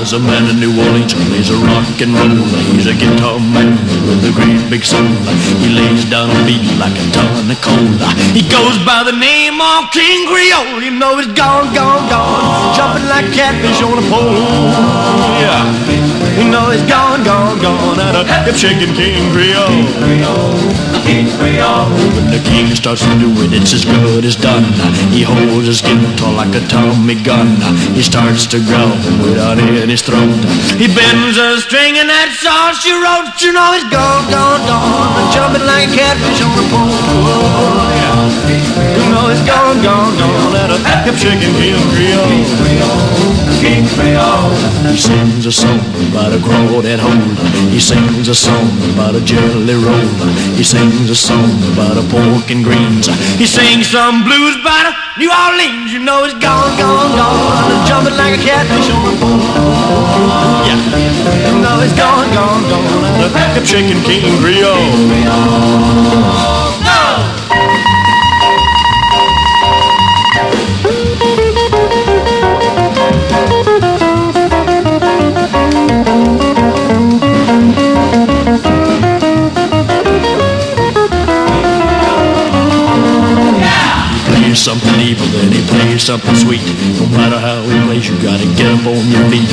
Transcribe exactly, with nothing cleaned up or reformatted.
was a man in New Orleans who plays a rock and roll. He's a guitar man with a great big soul. He lays down a beat like a ton of coal. He goes by the name of King Creole. You know he's gone, gone, gone, jumping like catfish on a pole. Yeah, you know he's gone, gone, gone, at a hip shaking King Creole. King Creole. When the king starts to do it, it's as good as done. He holds his guitar like a Tommy gun. He starts to growl without in his throat. He bends a string and that song she wrote. You know he's gone, gone, gone, jumping like a catfish on a pole. You know he's gone, gone, gone, at a hip shaking King Creole. King Creole. He sings a song about a crawdad hole. He sings a song about a jelly roll. He sings a song about a pork and greens. He sings some blues about a New Orleans. You know he's gone, gone, gone, jumping like a catfish on a pole. Yeah, you know he's gone, gone, gone, at a hip shaking King Creole. No! Something evil, then he plays something sweet. No matter how he plays, you gotta get up on your feet.